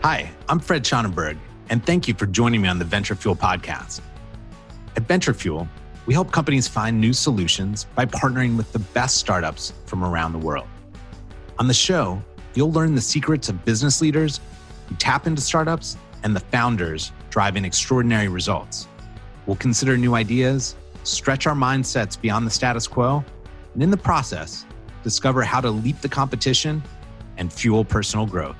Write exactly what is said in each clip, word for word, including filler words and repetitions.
Hi, I'm Fred Schonenberg, and thank you for joining me on the Venture Fuel podcast. At Venture Fuel, we help companies find new solutions by partnering with the best startups from around the world. On the show, you'll learn the secrets of business leaders who tap into startups and the founders driving extraordinary results. We'll consider new ideas, stretch our mindsets beyond the status quo, and in the process, discover how to leap the competition and fuel personal growth.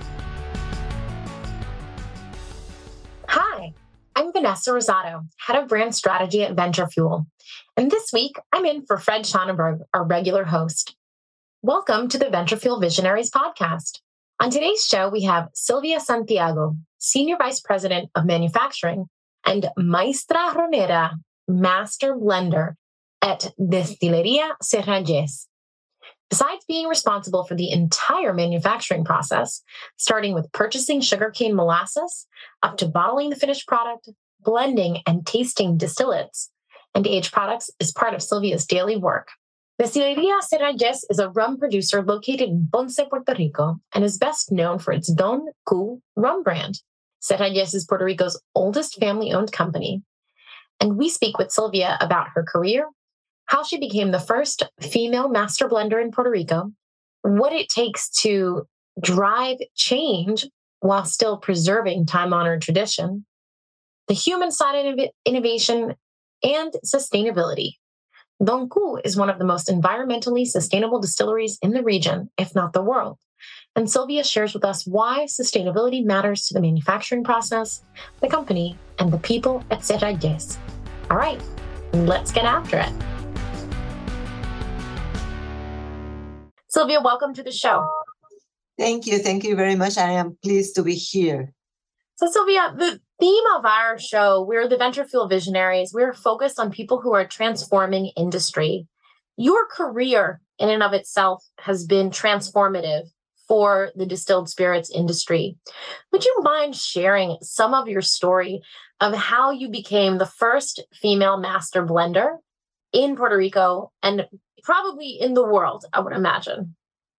Hi, I'm Vanessa Rosado, Head of Brand Strategy at Venture Fuel. And this week, I'm in for Fred Schonenberg, our regular host. Welcome to the Venture Fuel Visionaries podcast. On today's show, we have Silvia Santiago, Senior Vice President of Manufacturing, and Maestra Ronera, Master Blender at Destilería Serrallés. Besides being responsible for the entire manufacturing process, starting with purchasing sugarcane molasses, up to bottling the finished product, blending and tasting distillates, and aged products is part of Silvia's daily work. Destilería Serrallés is a rum producer located in Ponce, Puerto Rico, and is best known for its Don Q rum brand. Serrallés is Puerto Rico's oldest family-owned company. And we speak with Silvia about her career, how she became the first female master blender in Puerto Rico, what it takes to drive change while still preserving time-honored tradition, the human side of innovation, and sustainability. Don Q is one of the most environmentally sustainable distilleries in the region, if not the world. And Silvia shares with us why sustainability matters to the manufacturing process, the company, and the people at Serrallés. All right, let's get after it. Silvia, welcome to the show. Thank you. Thank you very much. I am pleased to be here. So, Silvia, the theme of our show, we're the Venture Fuel Visionaries. We're focused on people who are transforming industry. Your career in and of itself has been transformative for the distilled spirits industry. Would you mind sharing some of your story of how you became the first female master blender in Puerto Rico and probably in the world, I would imagine?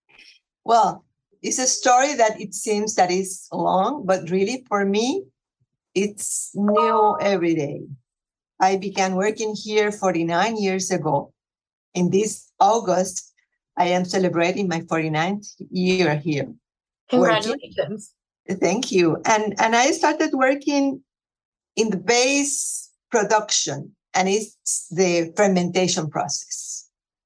Well, it's a story that it seems that is long, but really for me, it's new every day. I began working here forty-nine years ago. In this August, I am celebrating my forty-ninth year here. Congratulations. Working. Thank you. And, and I started working in the base production, and it's the fermentation process.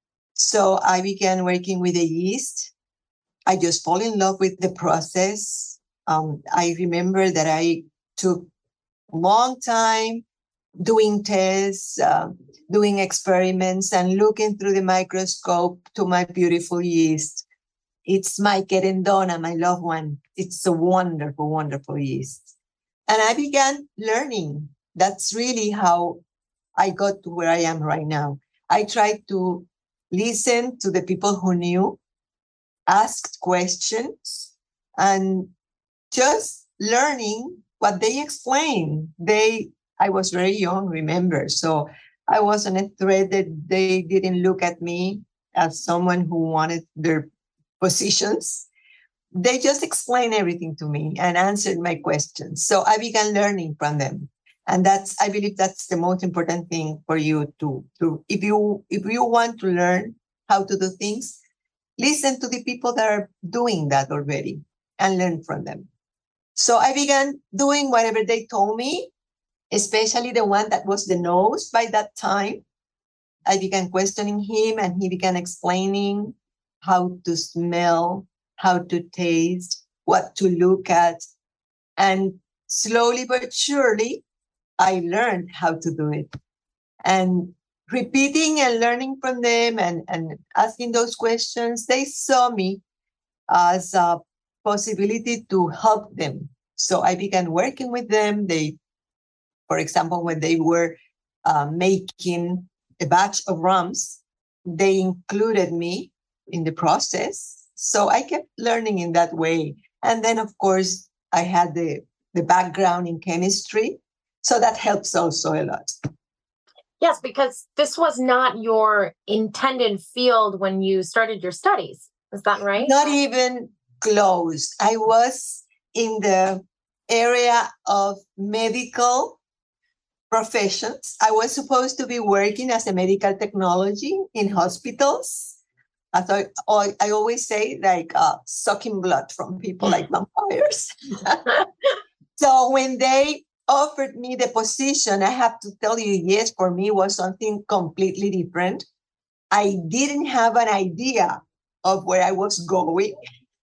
So I began working with the yeast. I just fall in love with the process. Um, I remember that I took a long time doing tests, uh, doing experiments, and looking through the microscope to my beautiful yeast. It's my querendona, my loved one. It's a wonderful, wonderful yeast. And I began learning. That's really how I got to where I am right now. I tried to listen to the people who knew, asked questions, and just learning what they explained. They, I was very young, remember, so I wasn't a threat that they didn't look at me as someone who wanted their positions. They just explained everything to me and answered my questions. So I began learning from them. And that's, I believe that's the most important thing for you to do. If you, if you want to learn how to do things, listen to the people that are doing that already and learn from them. So I began doing whatever they told me, especially the one that was the nose by that time. I began questioning him, and he began explaining how to smell, how to taste, what to look at. And slowly but surely, I learned how to do it. And repeating and learning from them and, and asking those questions, they saw me as a possibility to help them. So I began working with them. They, for example, when they were uh, making a batch of rums, they included me in the process. So I kept learning in that way. And then, of course, I had the, the background in chemistry. So that helps also a lot. Yes, because this was not your intended field when you started your studies. Is that right? Not even close. I was in the area of medical professions. I was supposed to be working as a medical technology in hospitals. I thought, I, I always say, like uh, sucking blood from people like vampires. So when they offered me the position, I have to tell you, yes, for me was something completely different. I didn't have an idea of where I was going,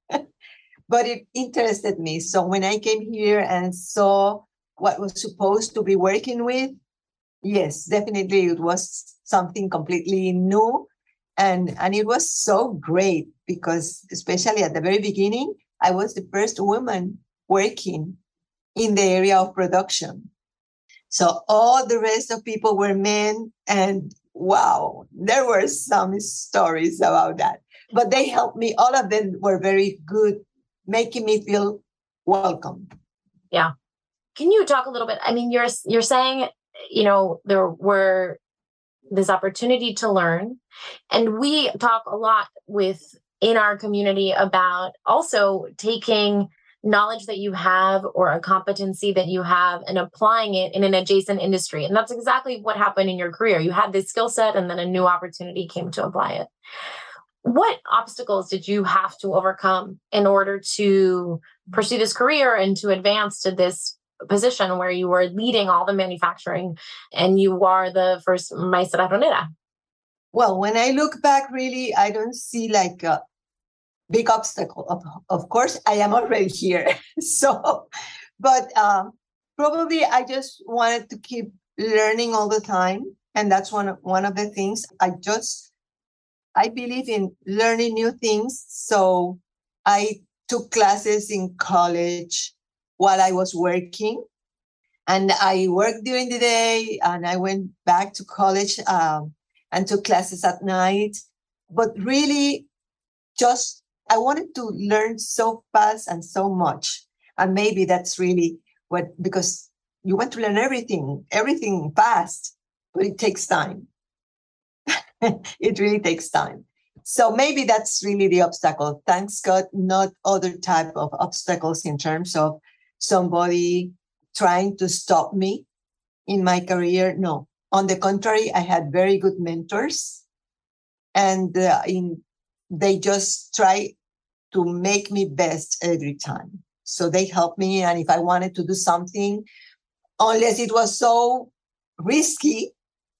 but it interested me. So when I came here and saw what was supposed to be working with, yes, definitely it was something completely new. And, and it was so great because, especially at the very beginning, I was the first woman working in the area of production. So all the rest of people were men, and wow, there were some stories about that. But they helped me. All of them were very good, making me feel welcome. Yeah. Can you talk a little bit? I mean, you're you're saying, you know, there were this opportunity to learn, and we talk a lot with in our community about also taking knowledge that you have or a competency that you have and applying it in an adjacent industry. And that's exactly what happened in your career. You had this skill set and then a new opportunity came to apply it. What obstacles did you have to overcome in order to pursue this career and to advance to this position where you were leading all the manufacturing and you are the first maestra ronera? Well, when I look back, really, I don't see like a big obstacle. Of, of course, I am already here. So, but um, probably I just wanted to keep learning all the time. And that's one of, one of the things. I just, I believe in learning new things. So I took classes in college while I was working. And I worked during the day and I went back to college um, and took classes at night. But really, just I wanted to learn so fast and so much. And maybe that's really what, because you want to learn everything, everything fast, but it takes time. It really takes time. So maybe that's really the obstacle. Thanks God, not other type of obstacles in terms of somebody trying to stop me in my career. No, on the contrary, I had very good mentors, and uh, in they just try to make me best every time. So they helped me, and if I wanted to do something, unless it was so risky,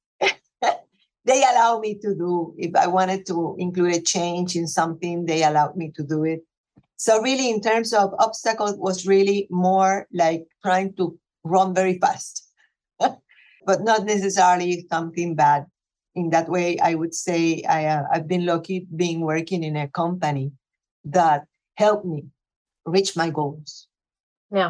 they allowed me to do. If I wanted to include a change in something, they allowed me to do it. So really, in terms of obstacles, was really more like trying to run very fast, but not necessarily something bad. In that way, I would say I, uh, I've been lucky being working in a company that helped me reach my goals. Yeah.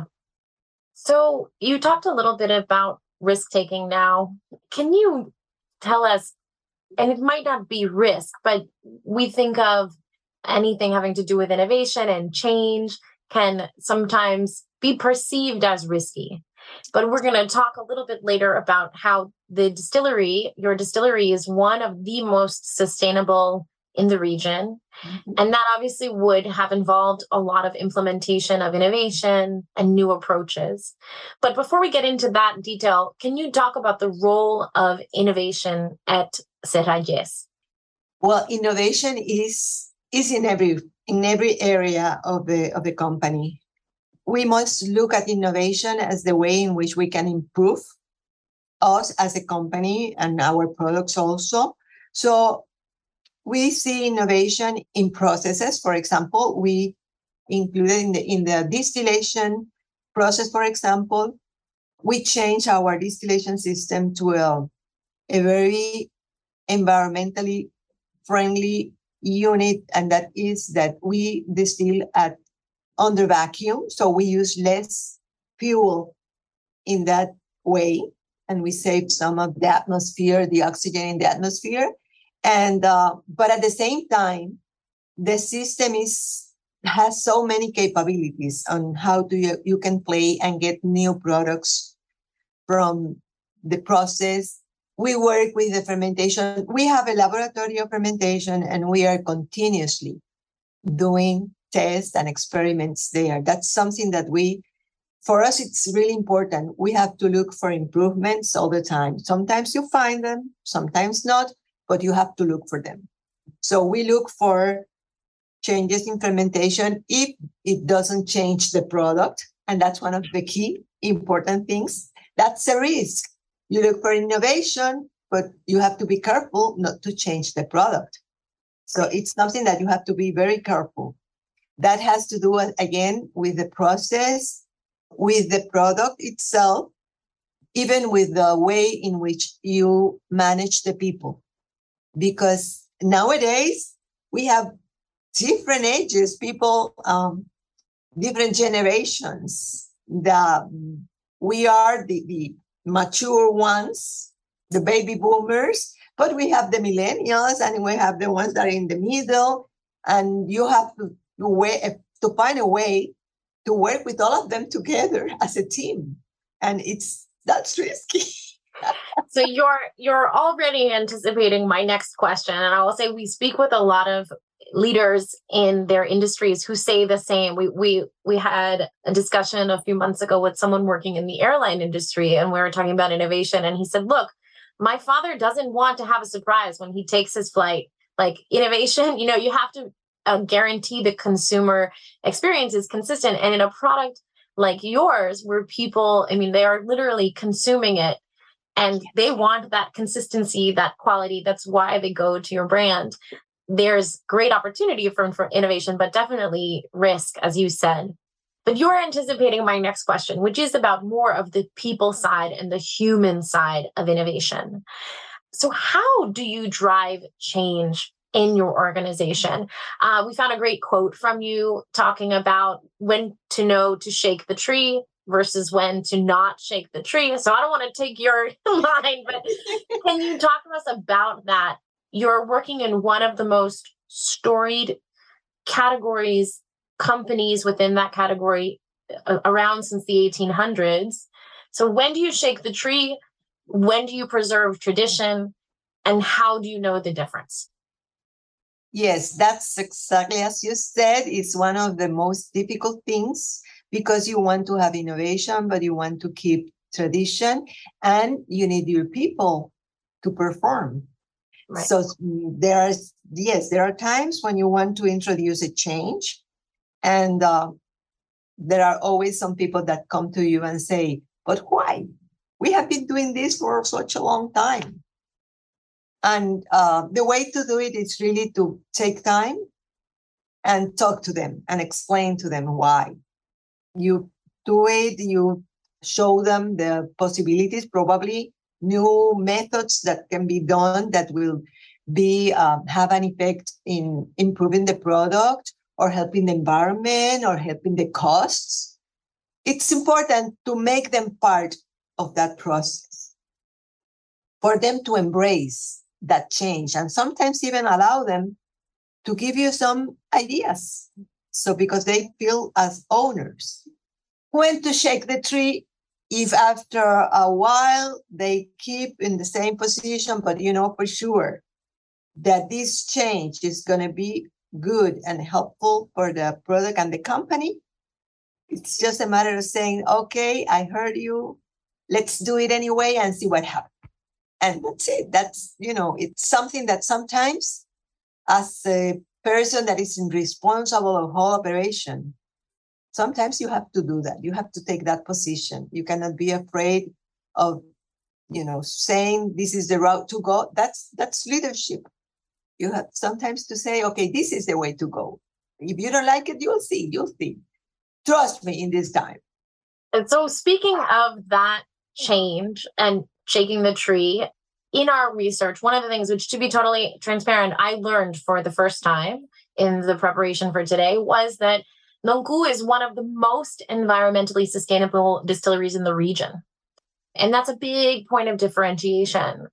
So you talked a little bit about risk-taking now. Can you tell us, and it might not be risk, but we think of anything having to do with innovation and change can sometimes be perceived as risky. But we're going to talk a little bit later about how the distillery, your distillery, is one of the most sustainable in the region. Mm-hmm. And that obviously would have involved a lot of implementation of innovation and new approaches. But before we get into that detail, can you talk about the role of innovation at Serralles? Well, innovation is is in every in every area of the of the company. We must look at innovation as the way in which we can improve us as a company and our products also. So we see innovation in processes. For example, we included in the, in the distillation process, for example, we change our distillation system to a, a very environmentally friendly unit, and that is that we distill at under vacuum, so we use less fuel in that way, and we save some of the atmosphere, the oxygen in the atmosphere. And uh, but at the same time, the system is has so many capabilities on how do you you can play and get new products from the process. We work with the fermentation. We have a laboratory of fermentation, and we are continuously doing tests and experiments there. That's something that we, for us, it's really important. We have to look for improvements all the time. Sometimes you find them, sometimes not, but you have to look for them. So we look for changes in fermentation if it doesn't change the product. And that's one of the key important things. That's a risk. You look for innovation, but you have to be careful not to change the product. So it's something that you have to be very careful. That has to do, again, with the process, with the product itself, even with the way in which you manage the people. Because nowadays, we have different ages, people, um, different generations. The, we are the, the mature ones, the baby boomers, but we have the millennials and we have the ones that are in the middle. And you have to, to, way, to find a way to work with all of them together as a team. And it's that's risky. So you're you're already anticipating my next question. And I will say we speak with a lot of leaders in their industries who say the same. We we we had a discussion a few months ago with someone working in the airline industry, and we were talking about innovation. And he said, look, my father doesn't want to have a surprise when he takes his flight. Like innovation, you know, you have to uh, guarantee the consumer experience is consistent. And in a product like yours, where people, I mean, they are literally consuming it and they want that consistency, that quality. That's why they go to your brand. There's great opportunity for, for innovation, but definitely risk, as you said. But you're anticipating my next question, which is about more of the people side and the human side of innovation. So how do you drive change in your organization? Uh, we found a great quote from you talking about when to know to shake the tree versus when to not shake the tree. So I don't want to take your line, but can you talk to us about that? You're working in one of the most storied categories, companies within that category uh, around since the eighteen hundreds. So when do you shake the tree? When do you preserve tradition? And how do you know the difference? Yes, that's exactly as you said. It's one of the most difficult things because you want to have innovation, but you want to keep tradition and you need your people to perform. Right. So there are, yes, there are times when you want to introduce a change, and uh, there are always some people that come to you and say, but why? We have been doing this for such a long time. And uh, the way to do it is really to take time and talk to them and explain to them why. You do it, you show them the possibilities, probably new methods that can be done that will be uh, have an effect in improving the product or helping the environment or helping the costs. It's important to make them part of that process, for them to embrace that change and sometimes even allow them to give you some ideas. So because they feel as owners. When to shake the tree, if after a while they keep in the same position, but you know for sure that this change is going to be good and helpful for the product and the company, it's just a matter of saying, okay, I heard you. Let's do it anyway and see what happens. And that's it. That's, you know, it's something that sometimes as a person that is responsible of whole operation, sometimes you have to do that. You have to take that position. You cannot be afraid of, you know, saying this is the route to go. That's that's leadership. You have sometimes to say, okay, this is the way to go. If you don't like it, you'll see, you'll see. Trust me in this time. And so speaking of that change and shaking the tree, in our research, one of the things which, to be totally transparent, I learned for the first time in the preparation for today was that Nongku is one of the most environmentally sustainable distilleries in the region. And that's a big point of differentiation.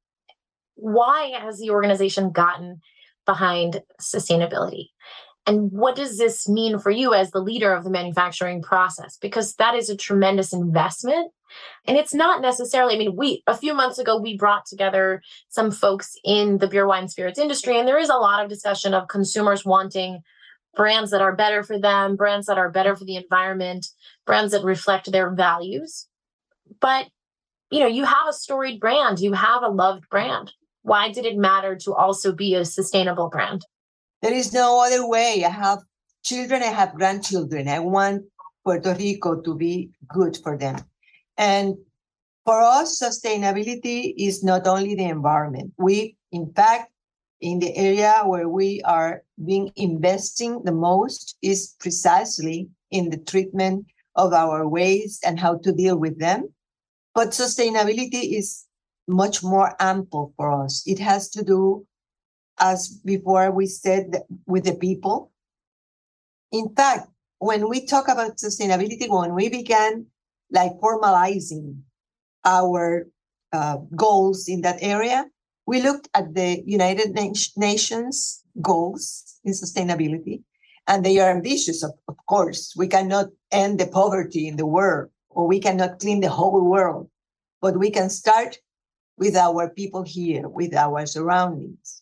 Why has the organization gotten behind sustainability? And what does this mean for you as the leader of the manufacturing process? Because that is a tremendous investment. And it's not necessarily, I mean, we, a few months ago, we brought together some folks in the beer, wine, spirits industry, and there is a lot of discussion of consumers wanting brands that are better for them, brands that are better for the environment, brands that reflect their values. But, you know, you have a storied brand, you have a loved brand. Why did it matter to also be a sustainable brand? There is no other way. I have children, I have grandchildren. I want Puerto Rico to be good for them. And for us, sustainability is not only the environment. We, in fact, in the area where we are being investing the most is precisely in the treatment of our waste and how to deal with them. But sustainability is much more ample for us. It has to do, as before we said, with the people. In fact, when we talk about sustainability, when we began like formalizing our uh, goals in that area, we looked at the United Nations goals in sustainability, and they are ambitious, of, of course. We cannot end the poverty in the world, or we cannot clean the whole world, but we can start with our people here, with our surroundings.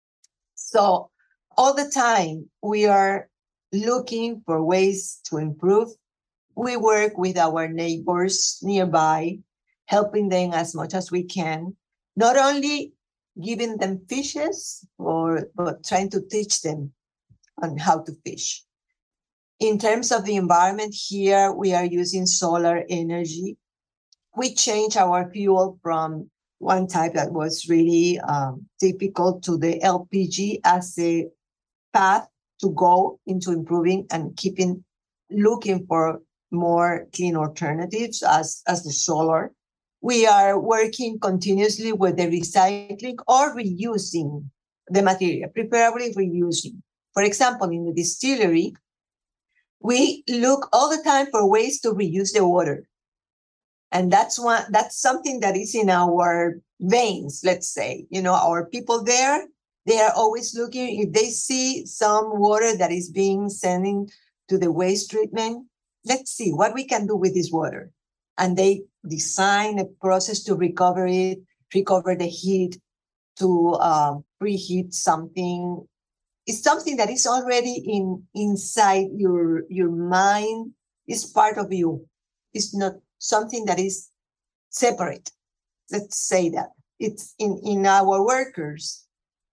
So all the time, we are looking for ways to improve. We work with our neighbors nearby, helping them as much as we can, not only giving them fishes, or but trying to teach them on how to fish. In terms of the environment here, we are using solar energy. We change our fuel from one type that was really um, difficult to the L P G as a path to go into improving and keeping, looking for more clean alternatives as, as the solar. We are working continuously with the recycling or reusing the material, preferably reusing. For example, in the distillery, we look all the time for ways to reuse the water. And that's one, that's something that is in our veins, let's say. You know, our people there, they are always looking, if they see some water that is being sent to the waste treatment, let's see what we can do with this water. And they design a process to recover it, recover the heat, to uh, preheat something. It's something that is already in inside your, your mind, is part of you. It's not something that is separate. Let's say that. It's in, in our workers.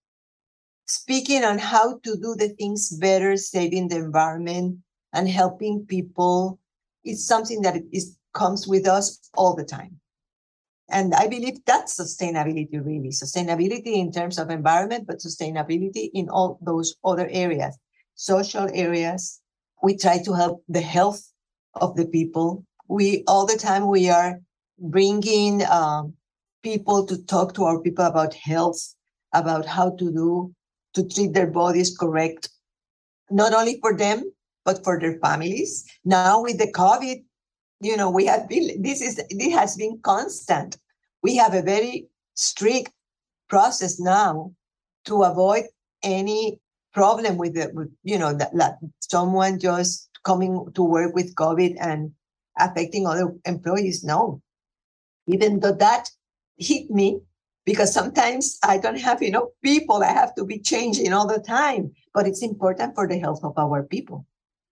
Speaking on how to do the things better, saving the environment and helping people, it's something that is comes with us all the time. And I believe that's sustainability, really. Sustainability in terms of environment, but sustainability in all those other areas, social areas. We try to help the health of the people. We, all the time, we are bringing um, people to talk to our people about health, about how to do, to treat their bodies correct, not only for them, but for their families. Now with the COVID, you know, we have been, this is, this has been constant. We have a very strict process now to avoid any problem with the, with, you know, that, that someone just coming to work with COVID and affecting other employees. No, even though that hit me, because sometimes I don't have enough people. I have to be changing all the time, but it's important for the health of our people.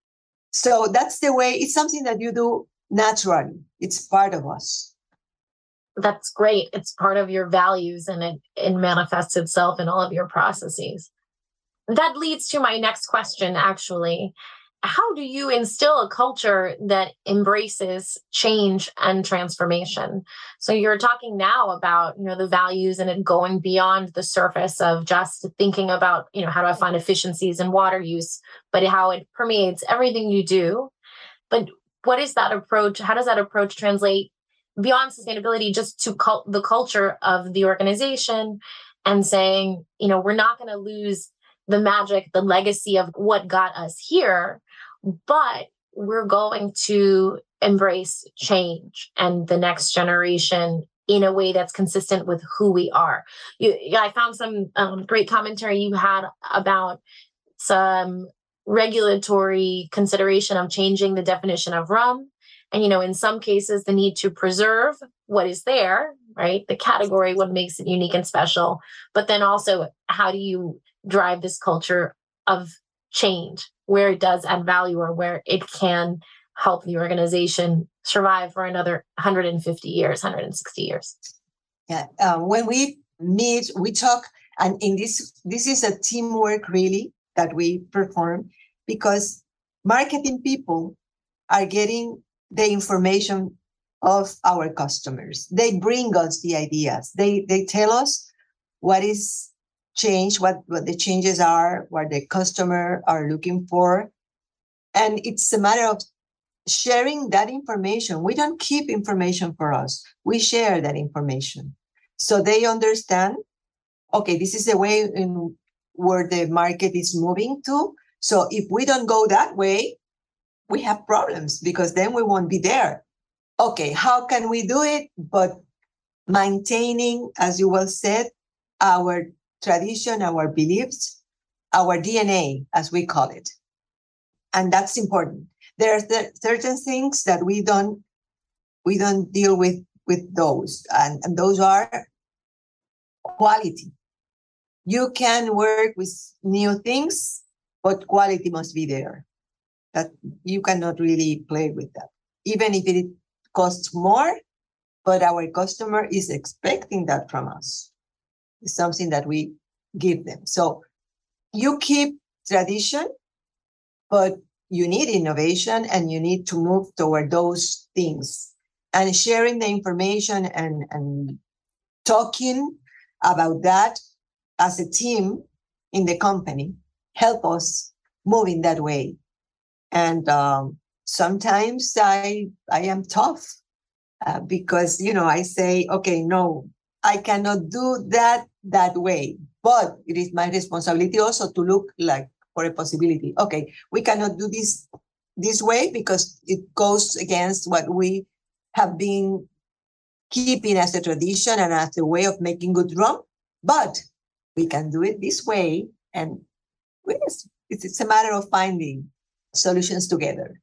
So that's the way, it's something that you do naturally. It's part of us. That's great. It's part of your values, and it, it manifests itself in all of your processes. That leads to my next question, actually. How do you instill a culture that embraces change and transformation? So you're talking now about, you know, the values and it going beyond the surface of just thinking about, you know, how do I find efficiencies in water use, but how it permeates everything you do. But what is that approach? How does that approach translate beyond sustainability just to cult- the culture of the organization, and saying, you know, we're not going to lose the magic, the legacy of what got us here, but we're going to embrace change and the next generation in a way that's consistent with who we are. You, I found some um, great commentary you had about some regulatory consideration of changing the definition of rum. And, you know, in some cases, the need to preserve what is there, right? The category, what makes it unique and special. But then also, how do you drive this culture of change, where it does add value, or where it can help the organization survive for another one hundred fifty years, one hundred sixty years? Yeah. Uh, when we meet, we talk, and in this, this is a teamwork really that we perform, because marketing people are getting the information of our customers. They bring us the ideas. They they tell us what is change, what, what the changes are, what the customer are looking for. And it's a matter of sharing that information. We don't keep information for us. We share that information. So they understand, okay, this is the way in where the market is moving to. So if we don't go that way, we have problems, because then we won't be there. Okay, how can we do it? But maintaining, as you well said, our tradition, our beliefs, our D N A, as we call it. And that's important. There are th- certain things that we don't we don't deal with with those, and, and those are quality. You can work with new things, but quality must be there. That you cannot really play with that, even if it costs more, but our customer is expecting that from us. It's something that we give them. So you keep tradition, but you need innovation, and you need to move toward those things. And sharing the information and, and talking about that as a team in the company help us move in that way. And um, sometimes I I am tough uh, because, you know, I say, okay, no, I cannot do that that way. But it is my responsibility also to look like for a possibility. Okay, we cannot do this this way because it goes against what we have been keeping as a tradition and as a way of making good rum. But we can do it this way. And it's, it's a matter of finding solutions together.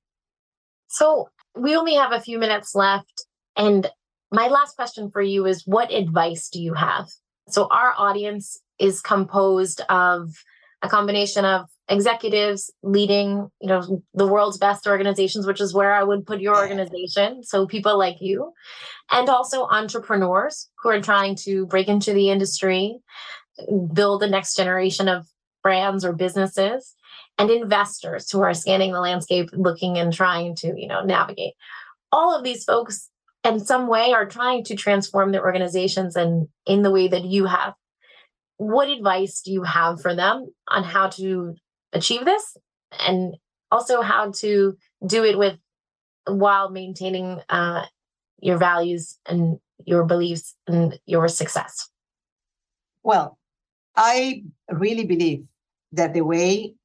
So we only have a few minutes left. And my last question for you is, what advice do you have? So our audience is composed of a combination of executives leading, you know, the world's best organizations, which is where I would put your organization. So people like you, and also entrepreneurs who are trying to break into the industry, build the next generation of brands or businesses, and investors who are scanning the landscape, looking and trying to, you know, navigate. All of these folks in some way are trying to transform their organizations and in the way that you have. What advice do you have for them on how to achieve this, and also how to do it with while maintaining uh, your values and your beliefs and your success? Well, I really believe that the way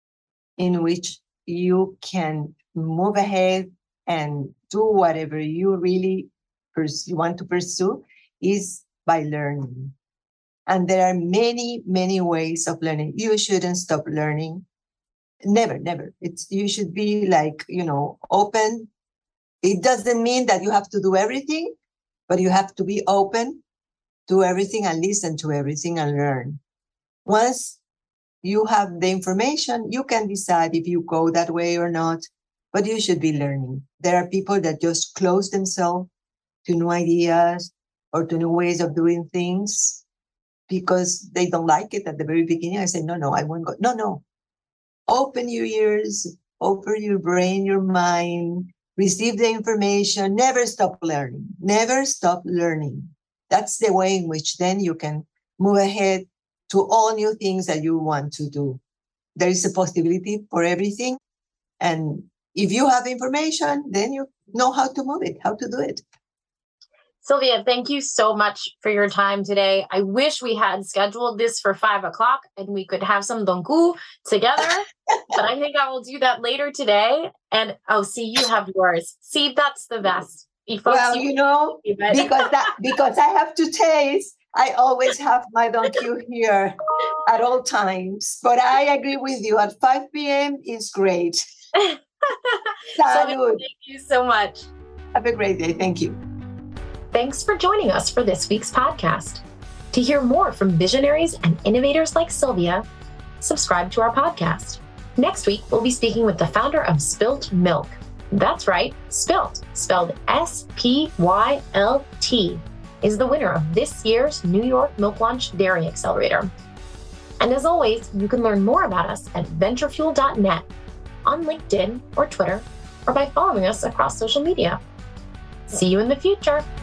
in which you can move ahead and do whatever you really pers- want to pursue is by learning. And there are many, many ways of learning. You shouldn't stop learning. Never, never. It's you should be like, you know, open. It doesn't mean that you have to do everything, but you have to be open to everything and listen to everything and learn. Once you have the information, you can decide if you go that way or not, but you should be learning. There are people that just close themselves to new ideas or to new ways of doing things because they don't like it at the very beginning. I say, no, no, I won't go. No, no. Open your ears, open your brain, your mind, receive the information. Never stop learning. Never stop learning. That's the way in which then you can move ahead to all new things that you want to do. There is a possibility for everything. And if you have information, then you know how to move it, how to do it. Sylvia, thank you so much for your time today. I wish we had scheduled this for five o'clock and we could have some donku together, but I think I will do that later today. And oh, see, you have yours. See, that's the best. You folks, well, you, you know, because that because I have to taste, I always have my donku here at all times. But I agree with you. At five p.m. is great. Salud. Thank you so much. Have a great day. Thank you. Thanks for joining us for this week's podcast. To hear more from visionaries and innovators like Sylvia, subscribe to our podcast. Next week, we'll be speaking with the founder of Spylt Milk. That's right, Spylt, spelled S P Y L T, is the winner of this year's New York Milk Launch Dairy Accelerator. And as always, you can learn more about us at venture fuel dot net, on LinkedIn or Twitter, or by following us across social media. See you in the future.